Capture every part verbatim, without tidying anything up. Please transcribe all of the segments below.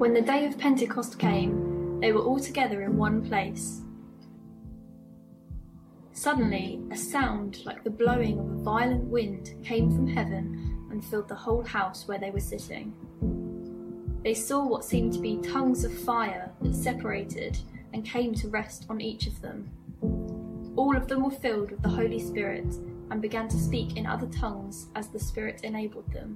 When the day of Pentecost came, they were all together in one place. Suddenly, a sound like the blowing of a violent wind came from heaven and filled the whole house where they were sitting. They saw what seemed to be tongues of fire that separated and came to rest on each of them. All of them were filled with the Holy Spirit and began to speak in other tongues as the Spirit enabled them.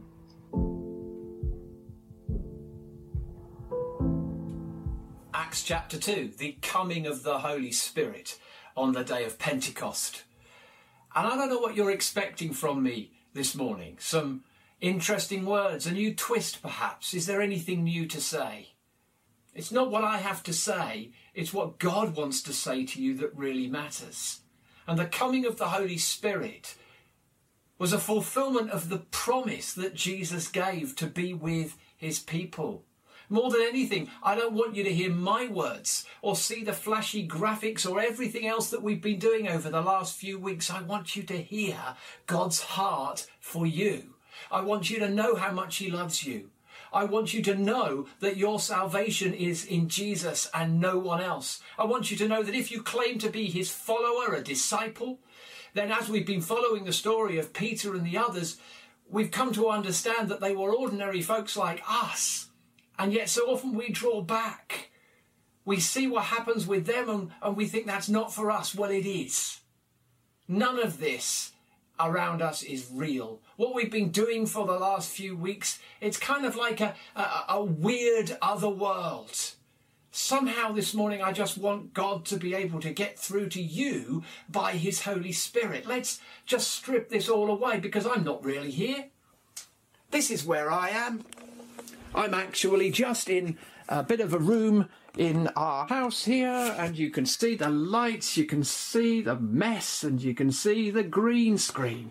Acts chapter two, the coming of the Holy Spirit on the day of Pentecost. And I don't know what you're expecting from me this morning. Some interesting words, a new twist perhaps. Is there anything new to say? It's not what I have to say, it's what God wants to say to you that really matters. And the coming of the Holy Spirit was a fulfillment of the promise that Jesus gave to be with his people. More than anything, I don't want you to hear my words or see the flashy graphics or everything else that we've been doing over the last few weeks. I want you to hear God's heart for you. I want you to know how much he loves you. I want you to know that your salvation is in Jesus and no one else. I want you to know that if you claim to be his follower, a disciple, then as we've been following the story of Peter and the others, we've come to understand that they were ordinary folks like us. And yet so often we draw back. We see what happens with them and, and we think that's not for us. Well, it is. None of this around us is real. What we've been doing for the last few weeks, it's kind of like a, a, a weird other world. Somehow this morning I just want God to be able to get through to you by his Holy Spirit. Let's just strip this all away because I'm not really here. This is where I am. I'm actually just in a bit of a room in our house here, and you can see the lights, you can see the mess, and you can see the green screen.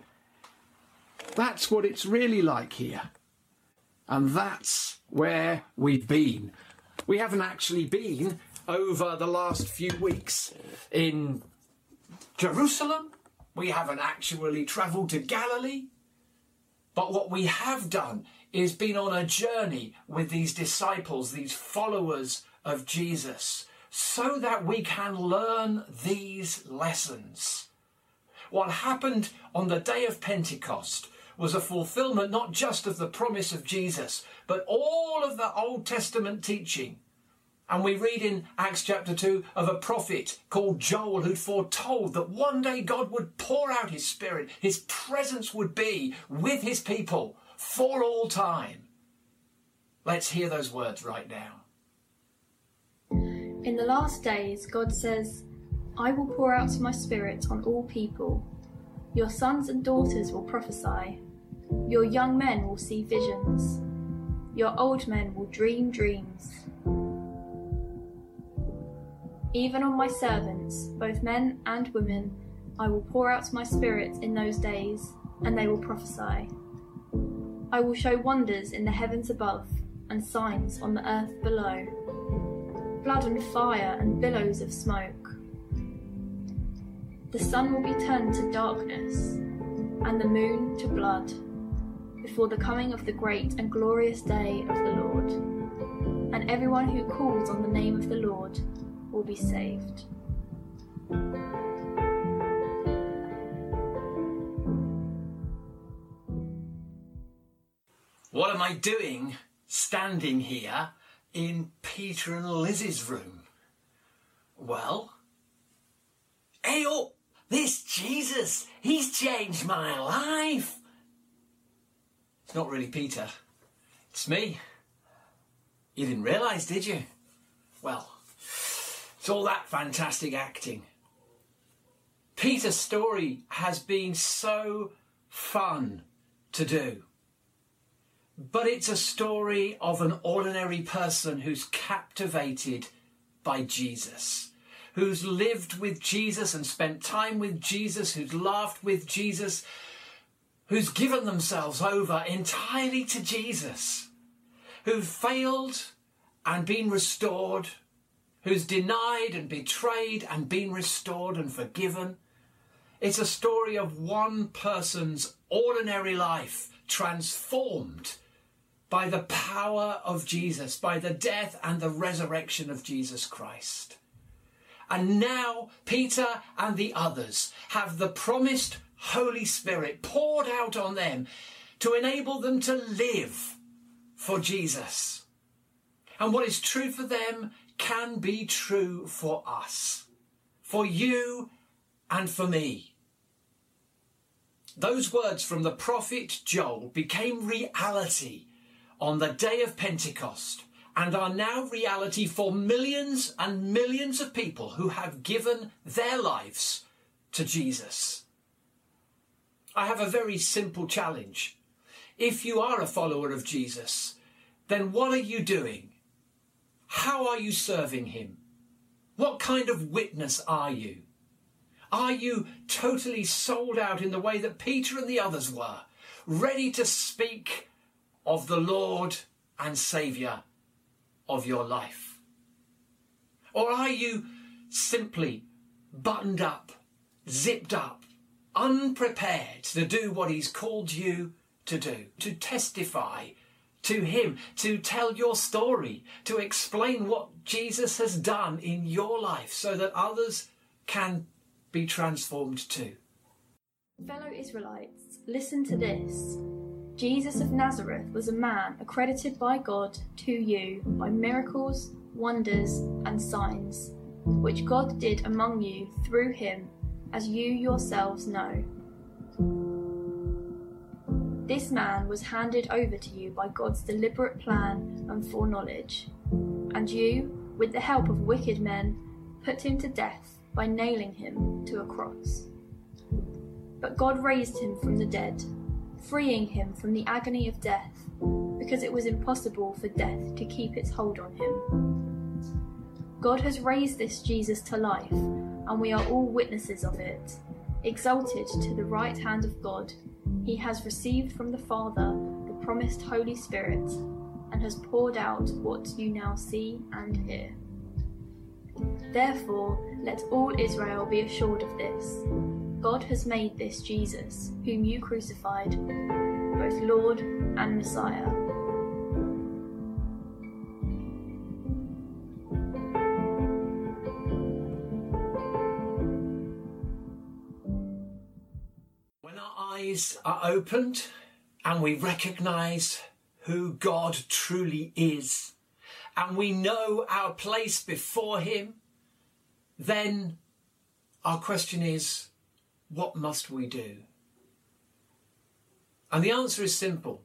That's what it's really like here. And that's where we've been. We haven't actually been over the last few weeks in Jerusalem. We haven't actually travelled to Galilee. But what we have done is been on a journey with these disciples, these followers of Jesus, so that we can learn these lessons. What happened on the day of Pentecost was a fulfillment not just of the promise of Jesus, but all of the Old Testament teaching. And we read in Acts chapter two of a prophet called Joel who'd foretold that one day God would pour out his Spirit, his presence would be with his people for all time. Let's hear those words right now. In the last days, God says, I will pour out my Spirit on all people. Your sons and daughters will prophesy. Your young men will see visions. Your old men will dream dreams. Even on my servants, both men and women, I will pour out my Spirit in those days, and they will prophesy. I will show wonders in the heavens above, and signs on the earth below. Blood and fire and billows of smoke. The sun will be turned to darkness, and the moon to blood, before the coming of the great and glorious day of the Lord. And everyone who calls on the name of the Lord will be saved. What am I doing standing here in Peter and Liz's room? Well, hey, oh, this Jesus, he's changed my life. It's not really Peter, it's me. You didn't realise, did you? Well, it's all that fantastic acting. Peter's story has been so fun to do. But it's a story of an ordinary person who's captivated by Jesus, who's lived with Jesus and spent time with Jesus, who's laughed with Jesus, who's given themselves over entirely to Jesus, who've failed and been restored, who's denied and betrayed and been restored and forgiven. It's a story of one person's ordinary life transformed by the power of Jesus, by the death and the resurrection of Jesus Christ. And now Peter and the others have the promised Holy Spirit poured out on them to enable them to live for Jesus. And what is true for them can be true for us, for you and for me. Those words from the prophet Joel became reality on the day of Pentecost and are now reality for millions and millions of people who have given their lives to Jesus. I have a very simple challenge. If you are a follower of Jesus, then what are you doing? How are you serving him? What kind of witness are you? Are you totally sold out in the way that Peter and the others were, ready to speak of the Lord and Saviour of your life? Or are you simply buttoned up, zipped up, unprepared to do what he's called you to do, to testify to him, to tell your story, to explain what Jesus has done in your life so that others can be transformed too? Fellow Israelites, listen to this. Jesus of Nazareth was a man accredited by God to you by miracles, wonders, and signs, which God did among you through him, as you yourselves know. This man was handed over to you by God's deliberate plan and foreknowledge, and you, with the help of wicked men, put him to death by nailing him to a cross. But God raised him from the dead, freeing him from the agony of death, because it was impossible for death to keep its hold on him. God has raised this Jesus to life, and we are all witnesses of it. Exalted to the right hand of God, he has received from the Father the promised Holy Spirit, and has poured out what you now see and hear. Therefore, let all Israel be assured of this. God has made this Jesus, whom you crucified, both Lord and Messiah. When our eyes are opened and we recognise who God truly is, and we know our place before him, then our question is, what must we do? And the answer is simple.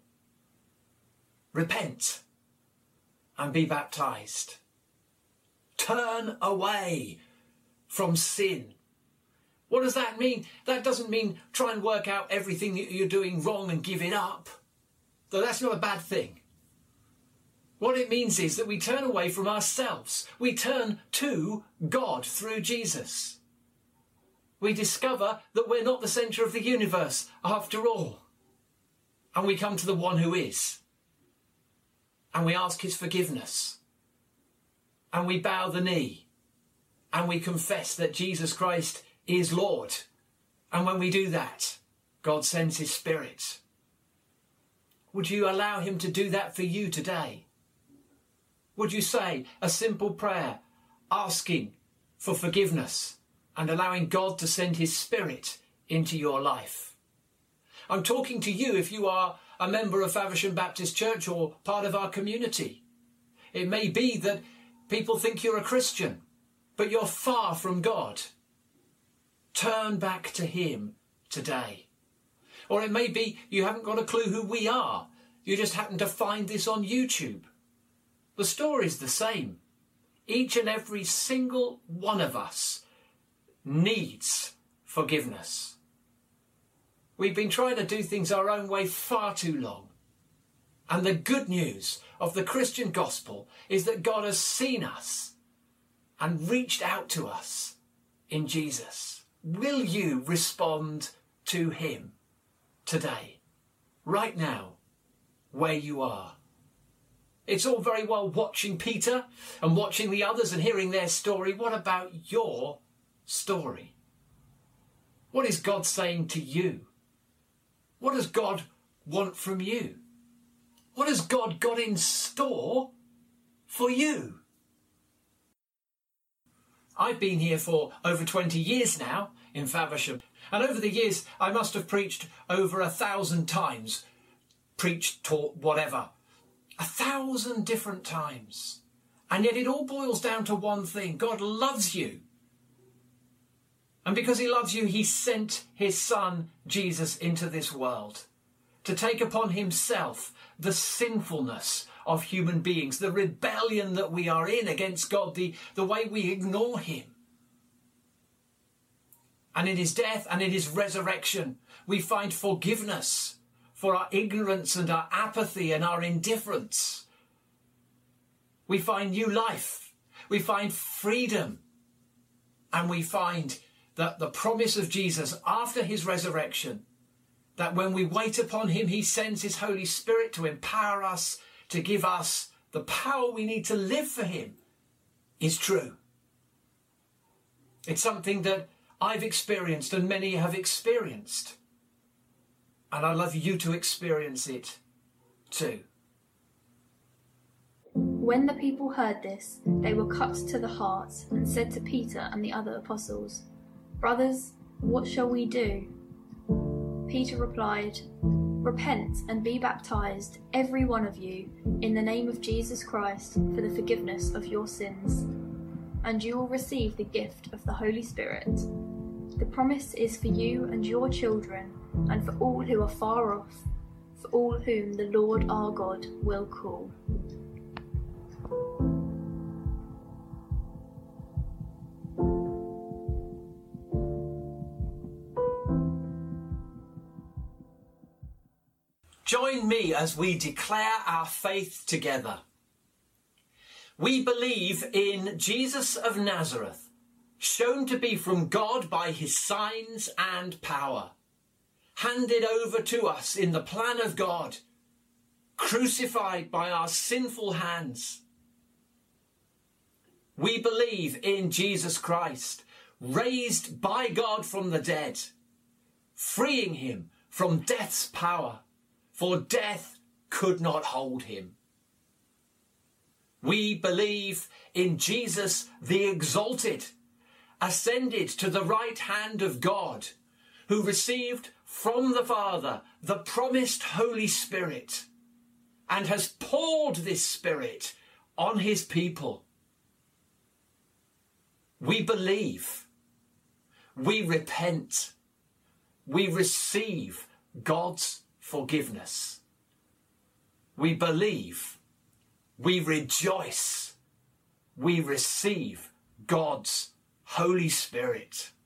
Repent and be baptized. Turn away from sin. What does that mean? That doesn't mean try and work out everything that you're doing wrong and give it up. Though that's not a bad thing. What it means is that we turn away from ourselves. We turn to God through Jesus. We discover that we're not the centre of the universe after all. And we come to the one who is. And we ask his forgiveness. And we bow the knee. And we confess that Jesus Christ is Lord. And when we do that, God sends his Spirit. Would you allow him to do that for you today? Would you say a simple prayer, asking for forgiveness and allowing God to send his Spirit into your life? I'm talking to you if you are a member of Faversham Baptist Church or part of our community. It may be that people think you're a Christian, but you're far from God. Turn back to him today. Or it may be you haven't got a clue who we are. You just happen to find this on YouTube. The story's the same. Each and every single one of us needs forgiveness. We've been trying to do things our own way far too long. And the good news of the Christian gospel is that God has seen us and reached out to us in Jesus. Will you respond to him today, right now, where you are? It's all very well watching Peter and watching the others and hearing their story. What about your story? What is God saying to you? What does God want from you? What What has God got in store for you? I've been here for over twenty years now in Faversham, and over the years I must have preached over a thousand times, preached, taught, whatever, a thousand different times. And yet it all boils down to one thing: God loves you. And because he loves you, he sent his son, Jesus, into this world to take upon himself the sinfulness of human beings, the rebellion that we are in against God, the, the way we ignore him. And in his death and in his resurrection, we find forgiveness for our ignorance and our apathy and our indifference. We find new life. We find freedom. And we find that the promise of Jesus after his resurrection, that when we wait upon him, he sends his Holy Spirit to empower us, to give us the power we need to live for him, is true. It's something that I've experienced and many have experienced. And I'd love you to experience it too. When the people heard this, they were cut to the heart and said to Peter and the other apostles, "Brothers, what shall we do?" Peter replied, "Repent and be baptized, every one of you, in the name of Jesus Christ for the forgiveness of your sins, and you will receive the gift of the Holy Spirit. The promise is for you and your children, and for all who are far off, for all whom the Lord our God will call." Join me as we declare our faith together. We believe in Jesus of Nazareth, shown to be from God by his signs and power, handed over to us in the plan of God, crucified by our sinful hands. We believe in Jesus Christ, raised by God from the dead, freeing him from death's power, for death could not hold him. We believe in Jesus the exalted, ascended to the right hand of God, who received from the Father the promised Holy Spirit, and has poured this Spirit on his people. We believe, we repent, we receive God's forgiveness. We believe, we rejoice, we receive God's Holy Spirit.